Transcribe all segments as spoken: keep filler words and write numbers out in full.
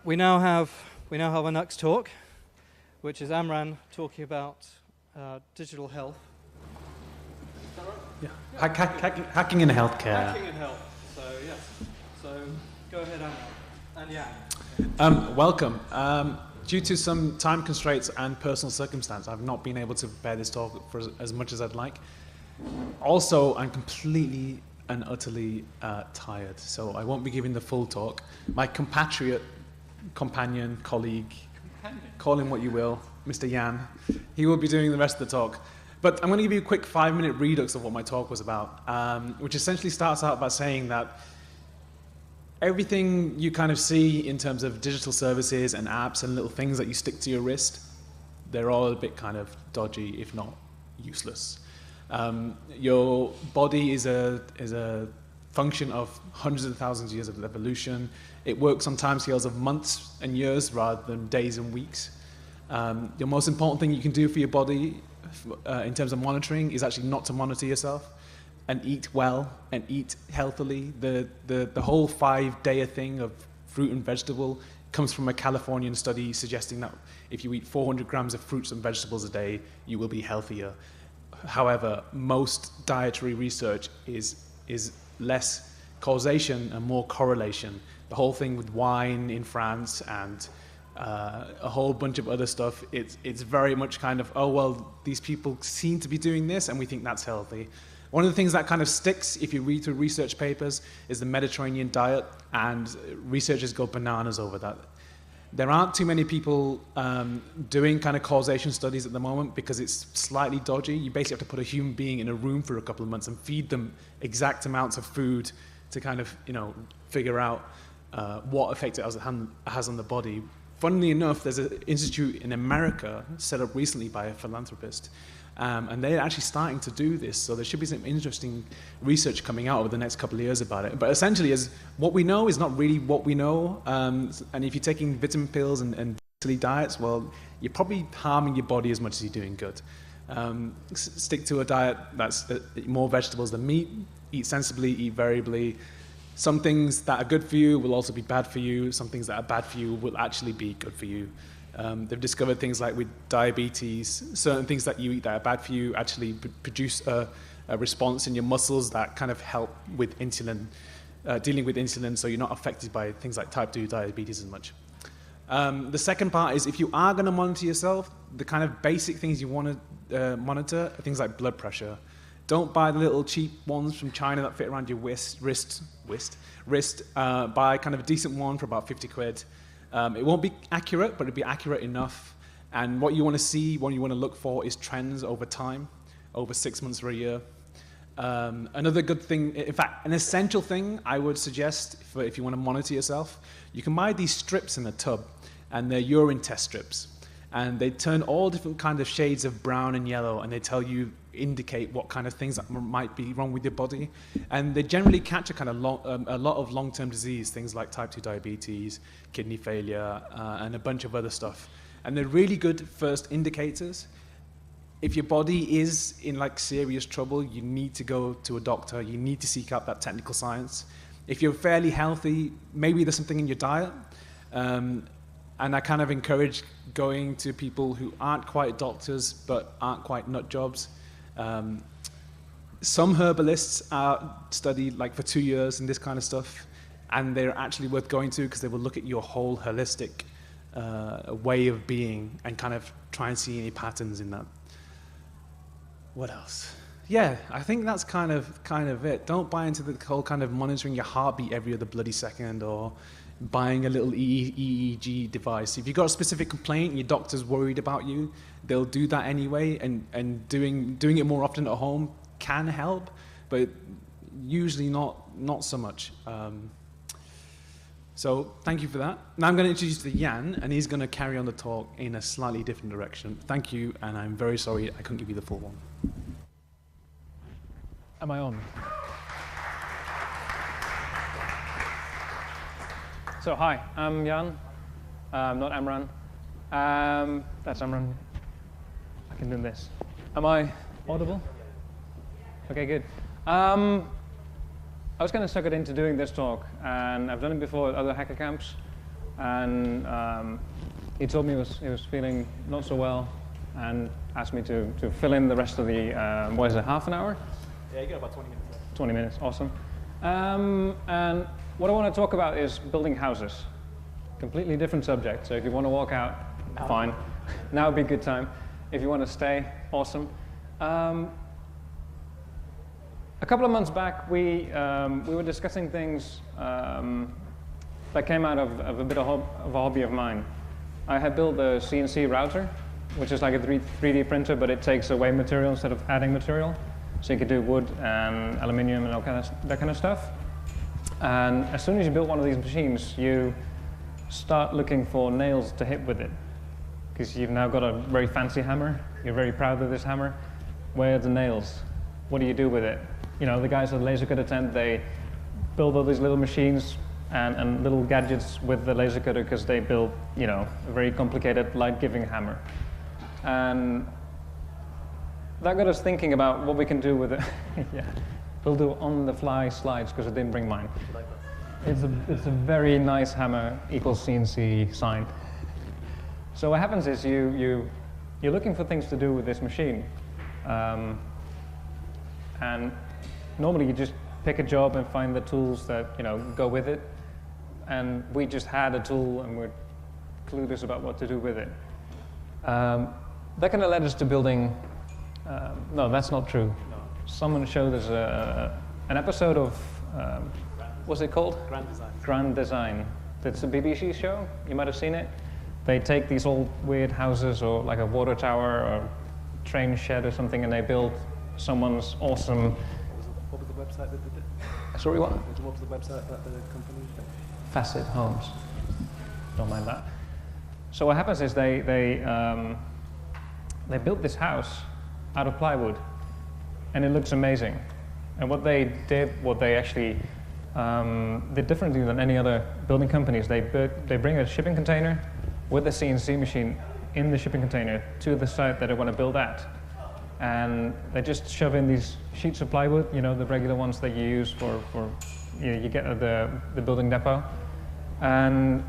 we now have we now have our next talk, which is Amran talking about uh, digital health. Yeah. Hack, hack, hacking, hacking in healthcare. Hacking in health. So yes. So go ahead, Amran. And yeah. Um, welcome. Um, due to some time constraints and personal circumstance, I've not been able to prepare this talk for as, as much as I'd like. Also, I'm completely and utterly uh, tired, so I won't be giving the full talk. My compatriot, companion, colleague, companion. Call him what you will, Mister Jan, he will be doing the rest of the talk. But I'm going to give you a quick five-minute redux of what my talk was about, um, which essentially starts out by saying that everything you kind of see in terms of digital services and apps and little things that you stick to your wrist, they're all a bit kind of dodgy, if not useless. Um, your body is a, is a function of hundreds of thousands of years of evolution. It works on timescales of months and years rather than days and weeks. Um, the most important thing you can do for your body uh, in terms of monitoring is actually not to monitor yourself and eat well and eat healthily. The, the, the whole five-day thing of fruit and vegetable comes from a Californian study suggesting that if you eat four hundred grams of fruits and vegetables a day, you will be healthier. However, most dietary research is, is less causation and more correlation. The whole thing with wine in France and uh, a whole bunch of other stuff, it's, it's very much kind of, oh, well, these people seem to be doing this and we think that's healthy. One of the things that kind of sticks, if you read through research papers, is the Mediterranean diet, and researchers go bananas over that. There aren't too many people um, doing kind of causation studies at the moment because it's slightly dodgy. You basically have to put a human being in a room for a couple of months and feed them exact amounts of food to kind of, you know, figure out uh, what effect it has, has on the body. Funnily enough, there's an institute in America set up recently by a philanthropist, um, and they're actually starting to do this. So there should be some interesting research coming out over the next couple of years about it. But essentially, is what we know is not really what we know. Um, and if you're taking vitamin pills and, and silly diets, well, you're probably harming your body as much as you're doing good. Um, s- stick to a diet that's uh, more vegetables than meat. Eat sensibly, eat variably. Some things that are good for you will also be bad for you. Some things that are bad for you will actually be good for you. Um, they've discovered things like with diabetes, certain things that you eat that are bad for you actually p- produce a, a response in your muscles that kind of help with insulin, uh, dealing with insulin, so you're not affected by things like type two diabetes as much. Um, the second part is if you are going to monitor yourself, the kind of basic things you want to uh, monitor are things like blood pressure. Don't buy the little cheap ones from China that fit around your wrist, wrist, wrist, wrist. Uh, buy kind of a decent one for about fifty quid. Um, it won't be accurate, but it'll be accurate enough. And what you want to see, what you want to look for is trends over time, over six months or a year. Um, another good thing, in fact, an essential thing I would suggest for if you want to monitor yourself, you can buy these strips in a tub, and they're urine test strips. And they turn all different kinds of shades of brown and yellow, and they tell you, indicate what kind of things that m- might be wrong with your body. And they generally catch a kind of long, um, a lot of long-term disease, things like type two diabetes, kidney failure, uh, and a bunch of other stuff. And they're really good first indicators. If your body is in like serious trouble, you need to go to a doctor. You need to seek out that technical science. If you're fairly healthy, maybe there's something in your diet. Um, And I kind of encourage going to people who aren't quite doctors, but aren't quite nut jobs. Um, some herbalists are studied like for two years in this kind of stuff, and they're actually worth going to because they will look at your whole holistic uh, way of being and kind of try and see any patterns in that. What else? Yeah, I think that's kind of kind of it. Don't buy into the whole kind of monitoring your heartbeat every other bloody second, or buying a little E E G device. If you've got a specific complaint and your doctor's worried about you, they'll do that anyway, and, and doing doing it more often at home can help, but usually not not so much. Um, so thank you for that. Now I'm going to introduce you to Jan, and he's going to carry on the talk in a slightly different direction. Thank you, and I'm very sorry I couldn't give you the full one. Am I on? So hi, I'm Jan. I'm not Amran. Um, that's Amran. I can do this. Am I audible? Okay, good. Um, I was kind of suckered into doing this talk, and I've done it before at other hacker camps. and um, he told me he was, he was feeling not so well, and asked me to, to fill in the rest of the, uh, what is it, half an hour? Yeah, you got about twenty minutes left. twenty minutes, awesome. Um, and what I want to talk about is building houses. Completely different subject, so if you want to walk out, Now. fine. Now would be a good time. If you want to stay, awesome. Um, a couple of months back, we, um, we were discussing things um, that came out of, of a bit of, hob of a hobby of mine. I had built a C N C router, which is like a three D printer, but it takes away material instead of adding material. So you could do wood and aluminium and all kind of, that kind of stuff. And as soon as you build one of these machines, you start looking for nails to hit with it. Because you've now got a very fancy hammer. You're very proud of this hammer. Where are the nails? What do you do with it? You know, the guys at the laser cutter tent, they build all these little machines and, and little gadgets with the laser cutter because they build, you know, a very complicated light-giving hammer. And that got us thinking about what we can do with it. Yeah, we'll do on-the-fly slides because I didn't bring mine. It's a, it's a very nice hammer equals C N C sign. So what happens is you, you, you're looking for things to do with this machine. Um, and normally you just pick a job and find the tools that, you know, go with it. And we just had a tool and we're clueless about what to do with it. Um, that kind of led us to building, um, no, that's not true. No. Someone showed us a, an episode of, um, what's it called? Grand Design. Grand Design. It's a B B C show, you might have seen it. They take these old weird houses or like a water tower or train shed or something and they build someone's awesome. What was the website that did it? Sorry, what? What was the website that the company did? Facet Homes. Don't mind that. So what happens is they, they, um, they built this house out of plywood and it looks amazing. And what they did, what they actually um, did differently than any other building companies, they, they bring a shipping container with a C N C machine in the shipping container to the site that they want to build at. And they just shove in these sheets of plywood, you know, the regular ones that you use for, for you, know, you get at the, the building depot. And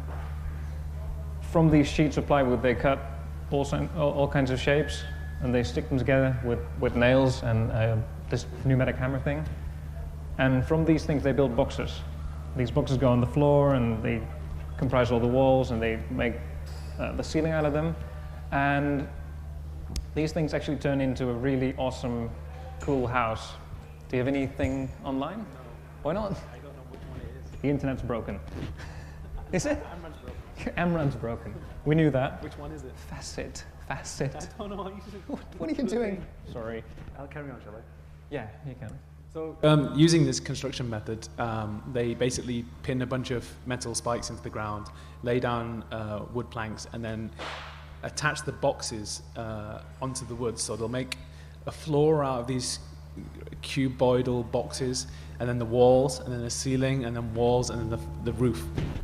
from these sheets of plywood, they cut all, all, all kinds of shapes and they stick them together with, with nails and uh, this pneumatic hammer thing. And from these things, they build boxes. These boxes go on the floor and they comprise all the walls and they make uh, the ceiling out of them. And these things actually turn into a really awesome, cool house. Do you have anything online? No. Why not? I don't know which one it is. The internet's broken. Is it? Amran's broken. Amran's broken. We knew that. Which one is it? Facet. Facet. I don't know how you should. What, what are you doing? Sorry. I'll carry on, shall I? Yeah, you can. So, um, using this construction method, um, they basically pin a bunch of metal spikes into the ground, lay down uh, wood planks, and then attach the boxes uh, onto the wood. So they'll make a floor out of these cuboidal boxes, and then the walls, and then the ceiling, and then walls, and then the, the roof.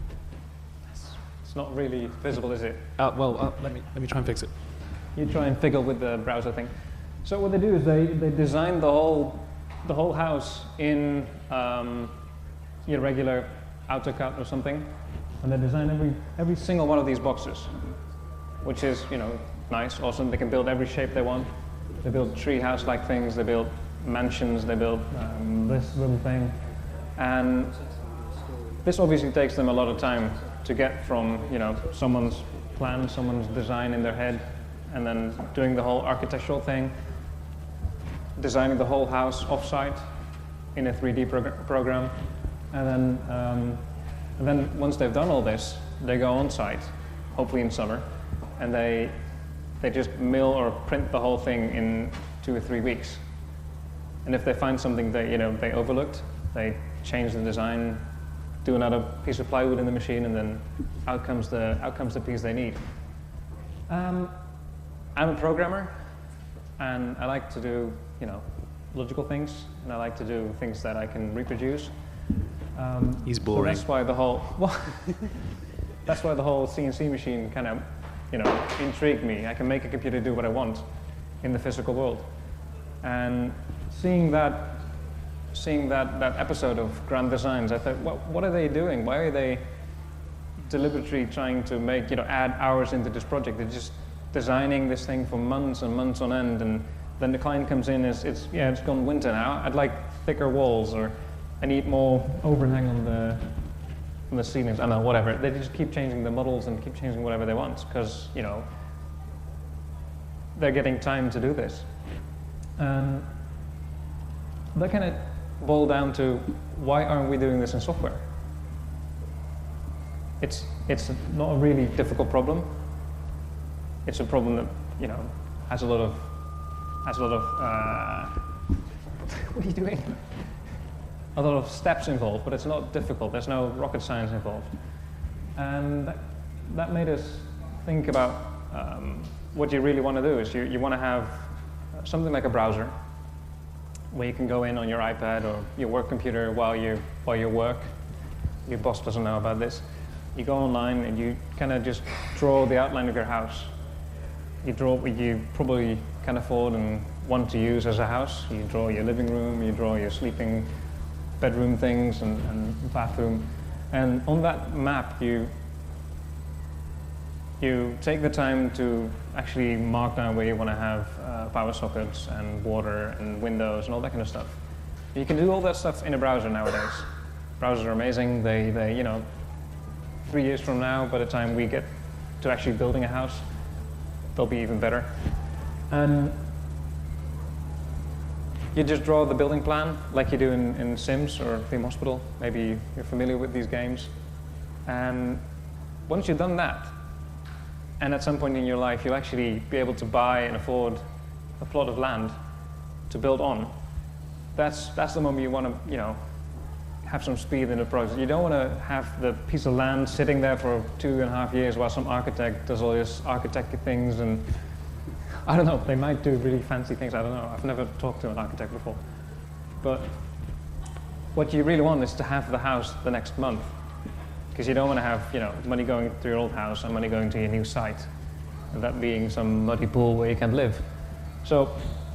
It's not really visible, is it? Uh, well, uh, let me let me try and fix it. You try and figure with the browser thing. So what they do is they, they design the whole the whole house in um, your regular AutoCAD or something, and they design every every single one of these boxes, which is, you know, nice, awesome. They can build every shape they want. They build tree house-like things. They build mansions. They build um, this little thing, and this obviously takes them a lot of time to get from, you know, someone's plan, someone's design in their head, and then doing the whole architectural thing, designing the whole house off-site in a three D progr program, and then um, and then once they've done all this, they go on-site, hopefully in summer, and they they just mill or print the whole thing in two or three weeks. And if they find something that, you know, they overlooked, they change the design, do another piece of plywood in the machine, and then out comes the out comes the piece they need. Um, I'm a programmer, and I like to do, you know, logical things, and I like to do things that I can reproduce. Um, He's boring. So that's why the whole well, that's why the whole C N C machine kind of, you know, intrigued me. I can make a computer do what I want in the physical world, and seeing that, seeing that that episode of Grand Designs, I thought, what what are they doing? Why are they deliberately trying to make, you know, add hours into this project. They're just designing this thing for months and months on end, and then the client comes in, is it's yeah, it's gone winter now. I'd like thicker walls, or I need more overhang on the on the ceilings. I don't know, whatever. They just keep changing the models and keep changing whatever they want because, you know, they're getting time to do this. And that kind of boiled down to, why aren't we doing this in software? It's it's not a really difficult problem. It's a problem that, you know, has a lot of has a lot of uh, what are you doing? A lot of steps involved, but it's not difficult. There's no rocket science involved, and that, that made us think about um, what you really want to do. Is you you want to have something like a browser where you can go in on your iPad or your work computer while you while you work. Your boss doesn't know about this. You go online and you kind of just draw the outline of your house. You draw what you probably can afford and want to use as a house. You draw your living room, you draw your sleeping bedroom things and, and bathroom. And on that map, you you take the time to actually mark down where you want to have uh, power sockets and water and windows and all that kind of stuff. You can do all that stuff in a browser nowadays. Browsers are amazing. They, they, you know, three years from now, by the time we get to actually building a house, they'll be even better. And you just draw the building plan like you do in, in Sims or Theme Hospital. Maybe you're familiar with these games. And once you've done that, and at some point in your life you'll actually be able to buy and afford a plot of land to build on, that's, that's the moment you want to, you know, have some speed in the project. You don't want to have the piece of land sitting there for two and a half years while some architect does all this architecture things, and I don't know, they might do really fancy things, I don't know. I've never talked to an architect before. But what you really want is to have the house the next month, because you don't want to have, you know, money going to your old house and money going to your new site, and that being some muddy pool where you can't live. So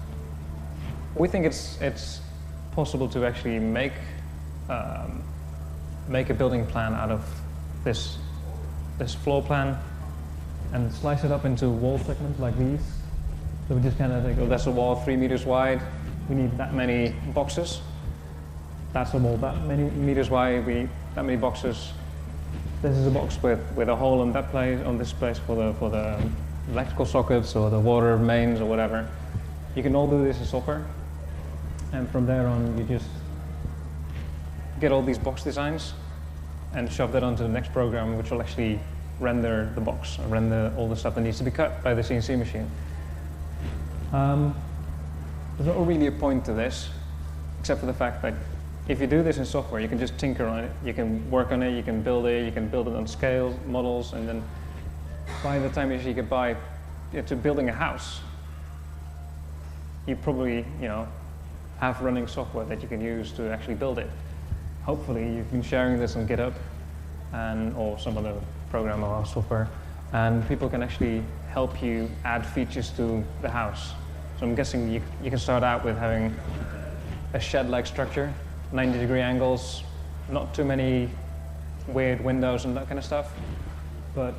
we think it's it's possible to actually make um, make a building plan out of this this floor plan and slice it up into wall segments like these. So we just kind of think, oh, that's a wall three meters wide. We need that many boxes. That's a wall that many meters wide. We that many boxes. This is a box with, with a hole in that place, on this place for the for the electrical sockets or the water mains or whatever. You can all do this in software, and from there on, you just get all these box designs and shove that onto the next program, which will actually render the box, render all the stuff that needs to be cut by the C N C machine. Um, there's not really a point to this, except for the fact that if you do this in software, you can just tinker on it, you can work on it, you can build it, you can build it on scale models, and then by the time you actually get by yeah, to building a house, you probably, you know, have running software that you can use to actually build it. Hopefully, you've been sharing this on GitHub and or some other program or software, and people can actually help you add features to the house. So I'm guessing you, you can start out with having a shed-like structure, ninety degree angles, not too many weird windows and that kind of stuff. But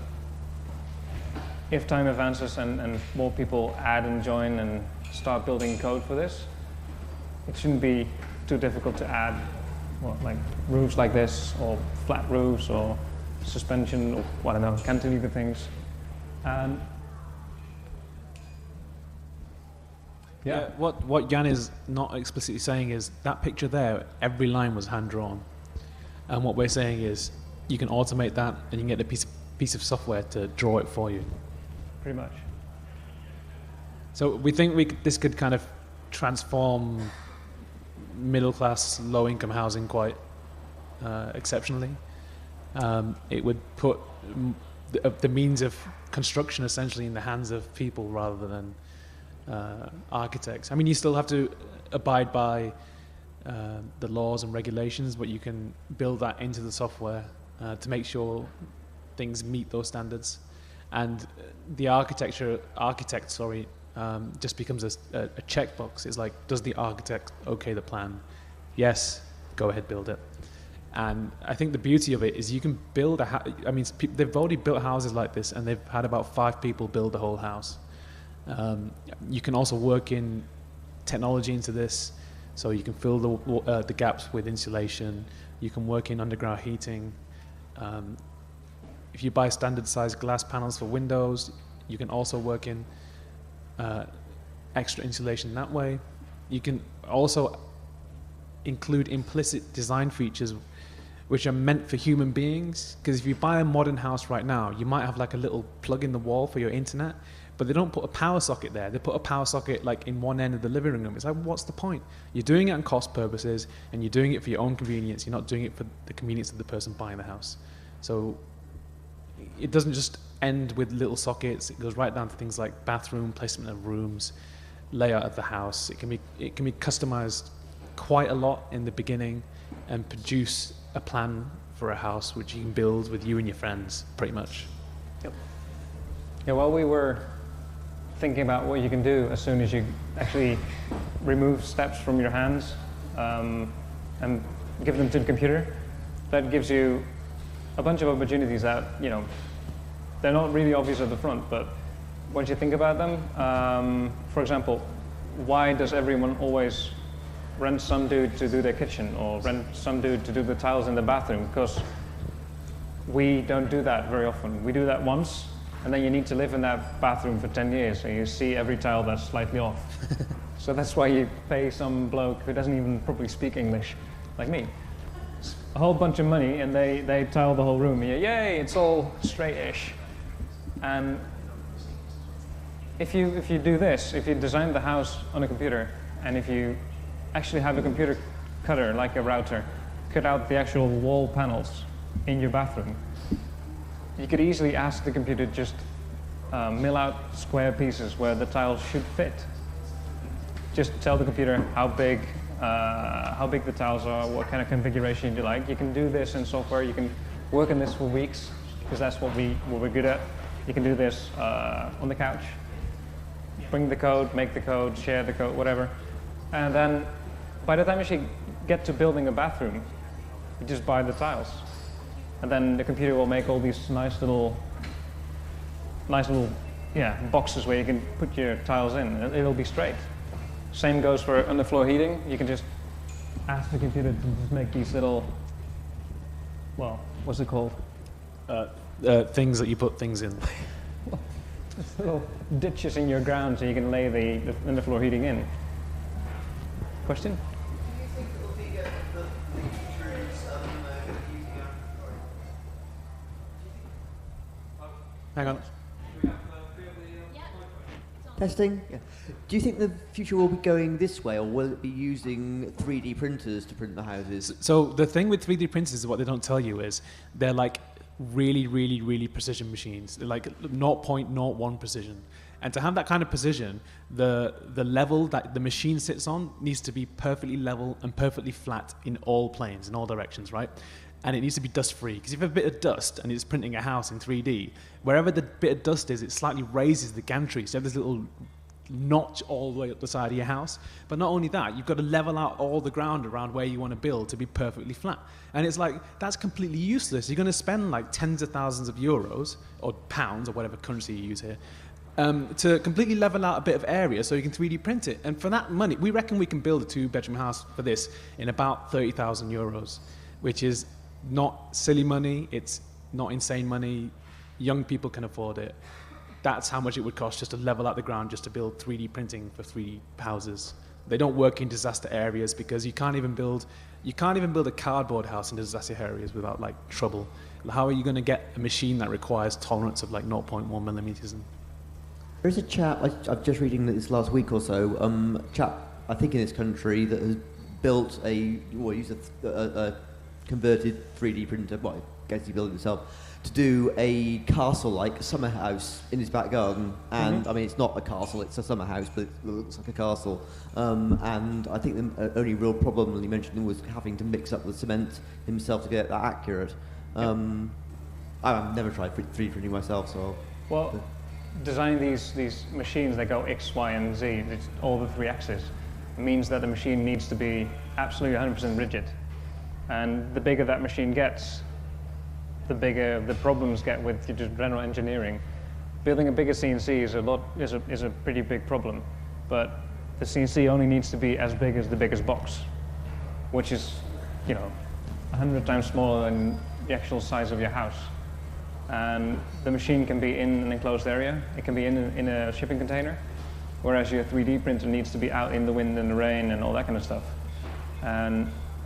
if time advances and, and more people add and join and start building code for this, it shouldn't be too difficult to add what, like roofs like this, or flat roofs, or suspension, or I don't know, cantilever things. And Yeah. yeah, what, what Jan is not explicitly saying is that picture there, every line was hand-drawn. And what we're saying is you can automate that and you can get a piece of, piece of software to draw it for you. Pretty much. So we think we could, this could kind of transform middle-class, low-income housing quite uh, exceptionally. Um, it would put m- the, the means of construction essentially in the hands of people rather than Uh, architects. I mean, you still have to abide by uh, the laws and regulations, but you can build that into the software uh, to make sure things meet those standards. And the architecture, architect, sorry, um, just becomes a, a, a checkbox. It's like, does the architect okay the plan? Yes, go ahead, build it. And I think the beauty of it is you can build a house. I mean, pe- they've already built houses like this, and they've had about five people build the whole house. Um, you can also work in technology into this, so you can fill the wa- uh, the gaps with insulation. You can work in underground heating. Um, if you buy standard size glass panels for windows, you can also work in uh, extra insulation that way. You can also include implicit design features which are meant for human beings, because if you buy a modern house right now, you might have like a little plug in the wall for your internet, but they don't put a power socket there. They put a power socket like in one end of the living room. It's like, what's the point? You're doing it on cost purposes, and you're doing it for your own convenience. You're not doing it for the convenience of the person buying the house. So it doesn't just end with little sockets. It goes right down to things like bathroom, placement of rooms, layout of the house. It can be it can be customized quite a lot in the beginning and produce a plan for a house which you can build with you and your friends, pretty much. Yep. Yeah, while we were thinking about what you can do as soon as you actually remove steps from your hands um, and give them to the computer, that gives you a bunch of opportunities that, you know, they're not really obvious at the front, but once you think about them, um, for example, why does everyone always rent some dude to do their kitchen or rent some dude to do the tiles in the bathroom? Because we don't do that very often. We do that once, and then you need to live in that bathroom for ten years, and you see every tile that's slightly off. So that's why you pay some bloke who doesn't even properly speak English, like me, a whole bunch of money, and they, they tile the whole room, and you, yay, it's all straight-ish. And if you, if you do this, if you design the house on a computer, and if you actually have a computer cutter, like a router, cut out the actual wall panels in your bathroom, you could easily ask the computer to just uh, mill out square pieces where the tiles should fit. Just tell the computer how big, uh, how big the tiles are, what kind of configuration you like. You can do this in software. You can work on this for weeks, because that's what, we, what we're good at. You can do this uh, on the couch. Bring the code, make the code, share the code, whatever. And then by the time you actually get to building a bathroom, you just buy the tiles. And then the computer will make all these nice little, nice little, yeah, boxes where you can put your tiles in, and it'll be straight. Same goes for underfloor heating. You can just ask the computer to just make these little, well, what's it called? Uh, uh, things that you put things in. Just little ditches in your ground so you can lay the, the underfloor heating in. Question? Do you think it will be a the features of uh, using a Hang on. Testing? Yeah. Do you think the future will be going this way, or will it be using three D printers to print the houses? So the thing with three D printers is what they don't tell you is they're like really, really, really precision machines. They're like zero point zero one precision. And to have that kind of precision, the the level that the machine sits on needs to be perfectly level and perfectly flat in all planes, in all directions, right? And it needs to be dust-free, because if you have a bit of dust and it's printing a house in three D, wherever the bit of dust is, it slightly raises the gantry. So you have this little notch all the way up the side of your house. But not only that, you've got to level out all the ground around where you want to build to be perfectly flat. And it's like, that's completely useless. You're going to spend like tens of thousands of euros, or pounds, or whatever currency you use here, um, to completely level out a bit of area so you can three D print it. And for that money, we reckon we can build a two-bedroom house for this in about thirty thousand euros, which is not silly money, it's not insane money. Young people can afford it. That's how much it would cost just to level out the ground, just to build three D printing for three D houses. They don't work in disaster areas because you can't even build you can't even build a cardboard house in disaster areas without like trouble. How are you going to get a machine that requires tolerance of like zero point one millimeters? And There's a chap, I, I'm just reading this last week or so, um, a chap, I think in this country, that has built a, well, used a, a, a converted three D printer, well, I guess he built it himself, to do a castle-like summer house in his back garden. And, Mm-hmm. I mean, it's not a castle, it's a summer house, but it looks like a castle. Um, and I think the uh, only real problem that he mentioned was having to mix up the cement himself to get that accurate. Um, I've never tried three D printing myself, so... Well, designing these, these machines that go X, Y, and Z, it's all the three axes, means that the machine needs to be absolutely one hundred percent rigid. And the bigger that machine gets, the bigger the problems get with your general engineering. Building a bigger C N C is a lot is a is a pretty big problem, but the C N C only needs to be as big as the biggest box, which is, you know, a hundred times smaller than the actual size of your house. And the machine can be in an enclosed area. It can be in a, in a shipping container, whereas your three D printer needs to be out in the wind and the rain and all that kind of stuff. And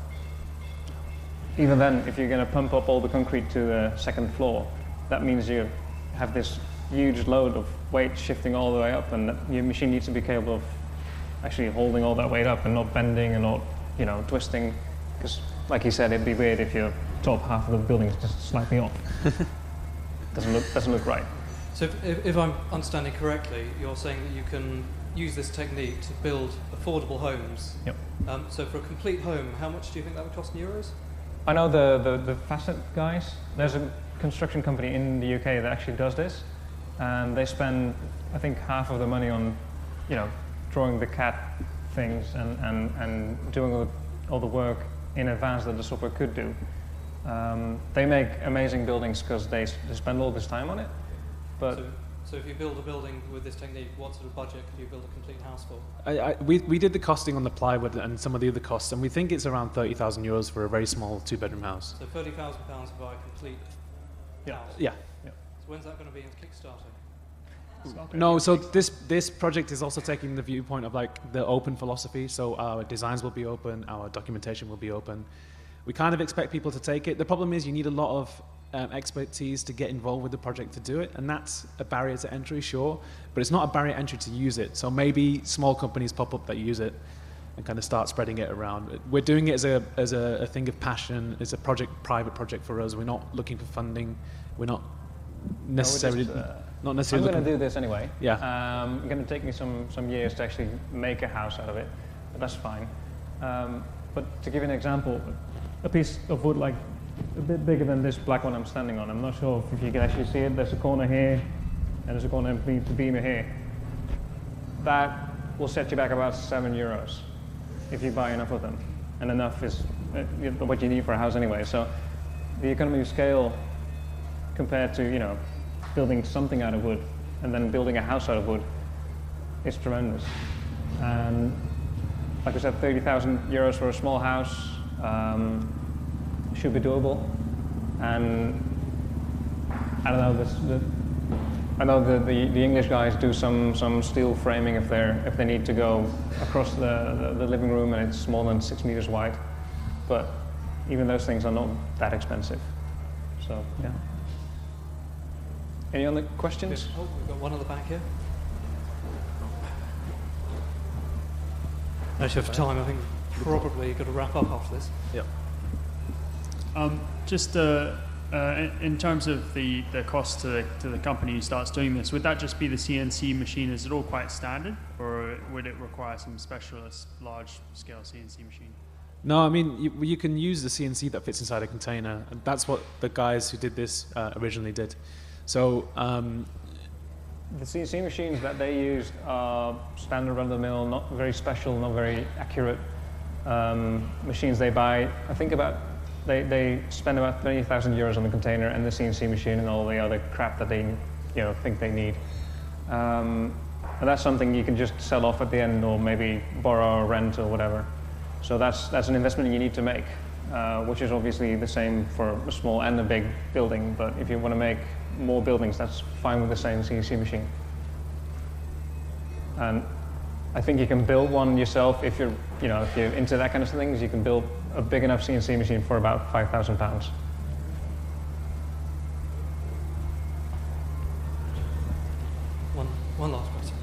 even then, if you're going to pump up all the concrete to the second floor, that means you have this huge load of weight shifting all the way up, and your machine needs to be capable of actually holding all that weight up and not bending and not, you know, twisting. Because, like you said, it'd be weird if your top half of the building is just slightly off. doesn't look doesn't look right. So if, if, if I'm understanding correctly, you're saying that you can use this technique to build affordable homes. Yep. Um, so for a complete home, how much do you think that would cost in euros? I know the, the, the Facet guys, there's a construction company in the U K that actually does this, and they spend, I think, half of the money on, you know, drawing the C A D things and, and, and doing all the, all the work in advance that the software could do. Um, they make amazing buildings because they, they spend all this time on it, but... So, so if you build a building with this technique, what sort of budget could you build a complete house for? I, I, we, we did the costing on the plywood and some of the other costs, and we think it's around thirty thousand euros for a very small two-bedroom house. So thirty thousand pounds to buy a complete Yeah. house? Yeah. So when's that going to be in Kickstarter? No, so this this project is also taking the viewpoint of like the open philosophy. So our designs will be open, our documentation will be open. We kind of expect people to take it. The problem is you need a lot of um, expertise to get involved with the project to do it, and that's a barrier to entry, sure, but it's not a barrier to entry to use it. So maybe small companies pop up that use it and kind of start spreading it around. We're doing it as a as a, a thing of passion. It's a project, private project for us. We're not looking for funding. We're not necessarily. No, we're just, uh, Not I'm necessarily. going to looking- do this anyway. Yeah. Um, it's going to take me some, some years to actually make a house out of it, but that's fine. Um, but to give you an example, a piece of wood like a bit bigger than this black one I'm standing on, I'm not sure if you can actually see it, there's a corner here, and there's a corner beneath the beamer here. That will set you back about seven euros if you buy enough of them, and enough is uh, what you need for a house anyway. So the economy of scale compared to, you know, building something out of wood and then building a house out of wood is tremendous. And like I said, thirty thousand euros for a small house um, should be doable. And I don't know, this, the, I know the, the, the English guys do some, some steel framing if they're if they need to go across the, the, the living room and it's more than six meters wide. But even those things are not that expensive. So yeah. Any other questions? Oh, we've got one at the back here. Actually, for time, I think probably you've got to wrap up after this. Yep. Um, just uh, uh, in, in terms of the, the cost to the, to the company who starts doing this, would that just be the C N C machine? Is it all quite standard, or would it require some specialist large-scale C N C machine? No, I mean, you, you can use the C N C that fits inside a container, and that's what the guys who did this uh, originally did. So, um, The C N C machines that they used are standard run-of-the-mill, not very special, not very accurate um, machines they buy. I think about, they, they spend about thirty thousand euros on the container and the C N C machine and all the other crap that they, you know, think they need. Um, and that's something you can just sell off at the end, or maybe borrow or rent or whatever. So that's, that's an investment you need to make, uh, which is obviously the same for a small and a big building, but if you want to make more buildings, that's fine with the same C N C machine. And I think you can build one yourself if you're, you know, if you're into that kind of things. You can build a big enough C N C machine for about five thousand pounds. One, one last question.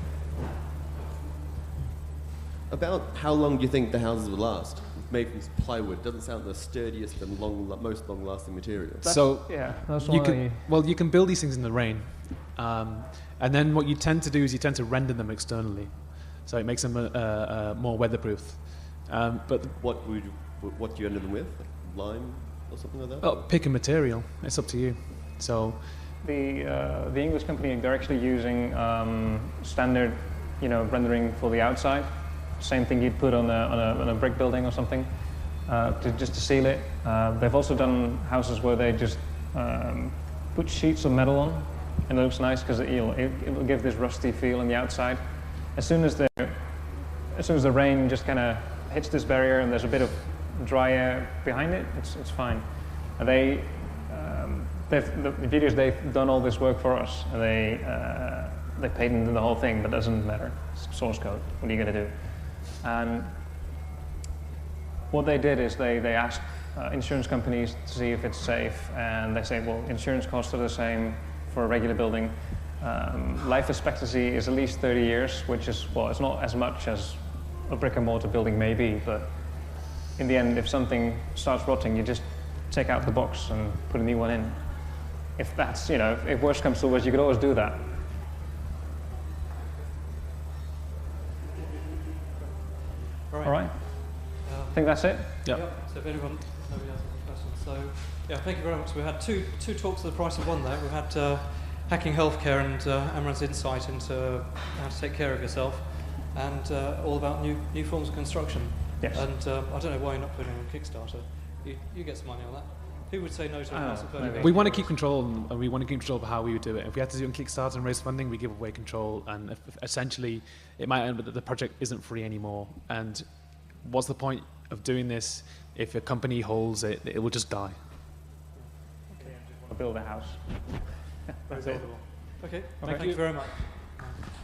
About how long do you think the houses will last? Made from plywood doesn't sound the sturdiest and long, most long-lasting material. That's, so yeah, that's you why. can, well, you can build these things in the rain, um, and then what you tend to do is you tend to render them externally, so it makes them uh, uh, more weatherproof. Um, but What would you, what do you end them with? Lime or something like that? oh, pick a material. It's up to you. So The uh, the English company, they're actually using um, standard, you know, rendering for the outside. Same thing you'd put on a, on a on a brick building or something. uh, to, just to seal it. Uh, they've also done houses where they just um, put sheets of metal on, and it looks nice because it, it, it will give this rusty feel on the outside. As soon as the as soon as the rain just kind of hits this barrier and there's a bit of dry air behind it, it's it's fine. And they um, they've the, the videos they've done all this work for us, and they uh, they patented the whole thing, but it doesn't matter. It's source code. What are you going to do? And what they did is they they asked uh, insurance companies to see if it's safe, and they say, well, insurance costs are the same for a regular building. Um, life expectancy is at least thirty years, which is, well, it's not as much as a brick and mortar building may be, but in the end, if something starts rotting, you just take out the box and put a new one in. If that's, you know, if, if worse comes to worse, you could always do that. All right. All right, Um, I think that's it. Yep. Yep. So if anyone, nobody has any questions. So yeah, thank you very much. We had two two talks at the price of one there. We've had uh, hacking healthcare and uh, Amran's insight into how to take care of yourself, and uh, all about new new forms of construction. Yes. And uh, I don't know why you're not putting it on Kickstarter. You, you get some money on that. Who would say no to a Oh, house of thirty maybe. We want to keep control, and we want to keep control of how we would do it. If we had to do it on Kickstarter and raise funding, we give away control, and if, if essentially it might end up that the project isn't free anymore. And what's the point of doing this if a company holds it? It will just die. Build a house. That's it. Okay. Okay. Thank you very much.